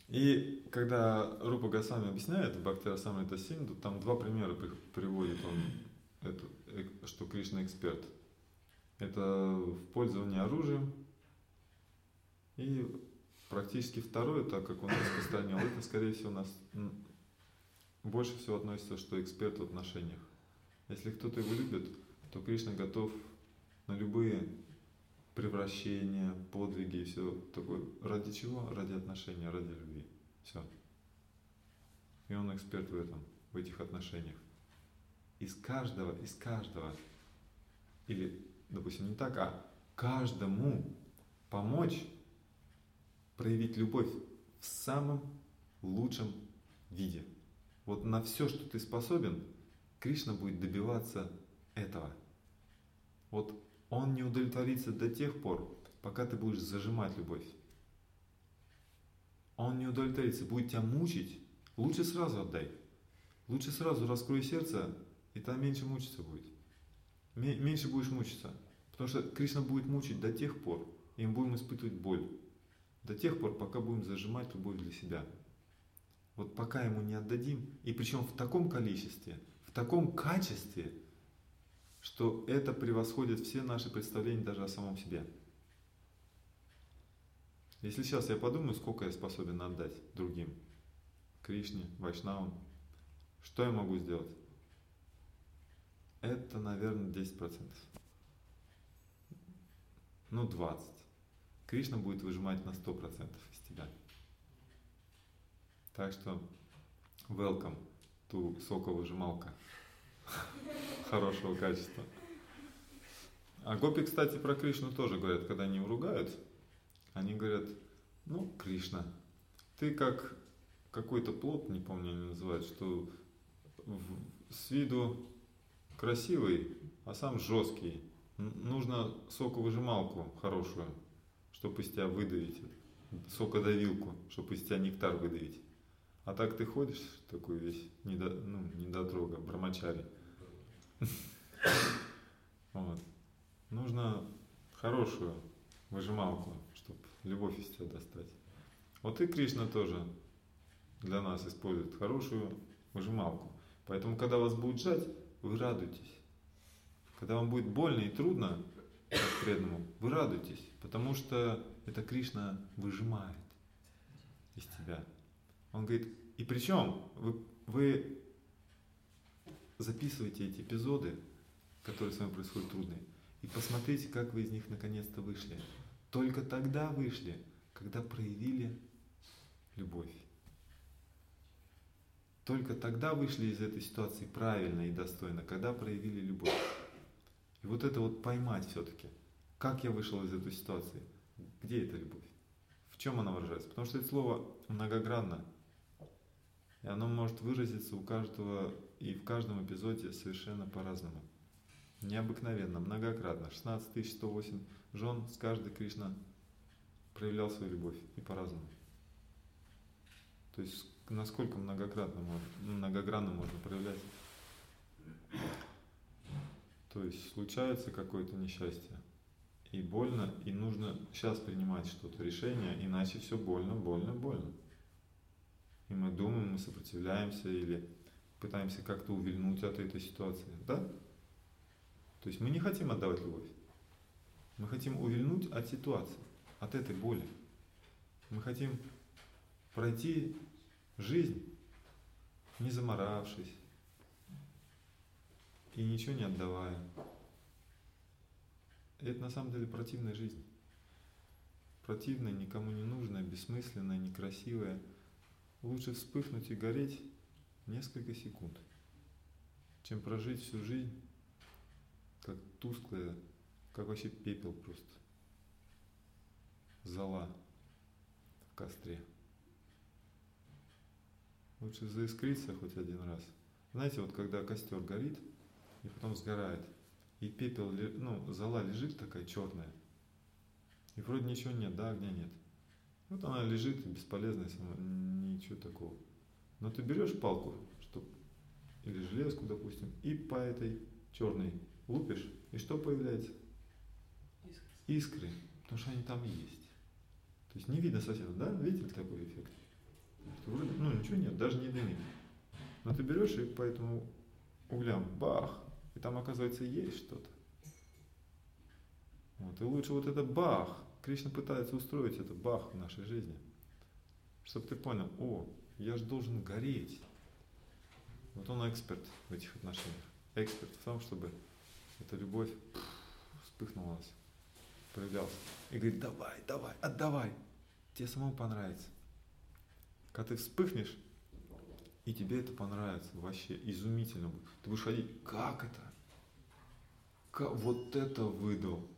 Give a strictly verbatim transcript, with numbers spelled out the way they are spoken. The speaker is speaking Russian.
И когда Рупа Госвами объясняет в Бхакти-расамрита Синду, там два примера при- приводит он, это, э, что Кришна эксперт. Это в пользовании оружием, и практически второе, так как он распространил, это, скорее всего, у нас м, больше всего относится, что эксперт в отношениях. Если кто-то его любит, то Кришна готов на любые превращения, подвиги и все такое. Ради чего? Ради отношений, ради любви. Все. И он эксперт в этом, в этих отношениях. Из каждого, из каждого, или, допустим, не так, а каждому помочь проявить любовь в самом лучшем виде. Вот на все, что ты способен, Кришна будет добиваться этого. Вот он не удовлетворится до тех пор, пока ты будешь зажимать любовь. Он не удовлетворится, будет тебя мучить. Лучше сразу отдай. Лучше сразу раскрой сердце, и там меньше мучиться будет. Меньше будешь мучиться. Потому что Кришна будет мучить до тех пор, и мы будем испытывать боль. До тех пор, пока будем зажимать любовь для себя. Вот пока ему не отдадим, и причем в таком количестве, в таком качестве, что это превосходит все наши представления даже о самом себе. Если сейчас я подумаю, сколько я способен отдать другим, Кришне, Вайшнавам, что я могу сделать? Это, наверное, десять процентов. Ну, двадцать процентов. Кришна будет выжимать на сто процентов из тебя. Так что, welcome to соковыжималка хорошего качества. А гопи, кстати, про Кришну тоже говорят, когда они его ругают, они говорят, ну, Кришна, ты как какой-то плод, не помню, они называют, что с виду красивый, а сам жесткий. Нужно соковыжималку хорошую, чтобы из тебя выдавить, сокодавилку, чтобы из тебя нектар выдавить. А так ты ходишь такой весь, недо, ну, недотрога, брамачари. Вот. Нужно хорошую выжималку, чтобы любовь из тебя достать. Вот и Кришна тоже для нас использует хорошую выжималку. Поэтому, когда вас будет сжать, вы радуйтесь. Когда вам будет больно и трудно, как преданному, вы радуйтесь, потому что это Кришна выжимает из тебя. Он говорит, и причем вы, вы записываете эти эпизоды, которые с вами происходят трудные, и посмотрите, как вы из них наконец-то вышли. Только тогда вышли, когда проявили любовь. Только тогда вышли из этой ситуации правильно и достойно, когда проявили любовь. И вот это вот поймать все-таки, как я вышел из этой ситуации, где эта любовь, в чем она выражается. Потому что это слово многогранно, и оно может выразиться у каждого и в каждом эпизоде совершенно по-разному. Необыкновенно, многократно. шестнадцать тысяч сто восемь жен, с каждой Кришна проявлял свою любовь и по-разному. То есть насколько многократно, многогранно можно проявлять. То есть случается какое-то несчастье, и больно, и нужно сейчас принимать что-то, решение, иначе все больно, больно, больно. И мы думаем, мы сопротивляемся или пытаемся как-то увильнуть от этой ситуации, да? То есть мы не хотим отдавать любовь, мы хотим увильнуть от ситуации, от этой боли. Мы хотим пройти жизнь, не заморавшись и ничего не отдавая. И это на самом деле противная жизнь. Противная, никому не нужная, бессмысленная, некрасивая. Лучше вспыхнуть и гореть несколько секунд, чем прожить всю жизнь как тусклая, как вообще пепел просто. Зола в костре. Лучше заискриться хоть один раз. Знаете, вот когда костер горит и потом сгорает, и пепел, ну, зола лежит такая черная, и вроде ничего нет, да, огня нет. Вот она лежит, бесполезная сама, ничего такого. Но ты берешь палку, чтоб, или железку, допустим, и по этой черной лупишь, и что появляется? Искры. Искры, потому что они там есть. То есть не видно совсем, да? Видите такой эффект? ничего нет, даже не дымит. Но ты берешь и по этому углям бах, и там, оказывается, есть что-то. Вот. И лучше вот это бах. Кришна пытается устроить это бах в нашей жизни. Чтобы ты понял, о, я же должен гореть. Вот он эксперт в этих отношениях. Эксперт в том, чтобы эта любовь вспыхнула, проявлялась. И говорит, давай, давай, отдавай. Тебе самому понравится. Когда ты вспыхнешь, и тебе это понравится, вообще изумительно будет. Ты будешь ходить, как это? Как, вот это выдал.